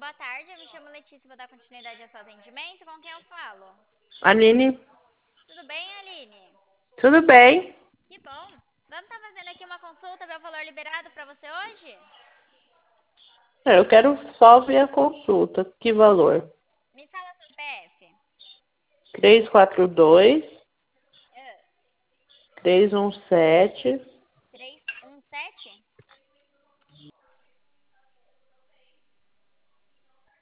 boa tarde. Eu me chamo Letícia, vou dar continuidade ao seu atendimento. Com quem eu falo? Aline, Tudo bem, Aline? tudo bem? Que bom. Vamos estar fazendo aqui uma consulta, ver o valor liberado para você hoje? Eu quero só ver a consulta. Que valor? Me fala seu CPF. 342 Ah, 317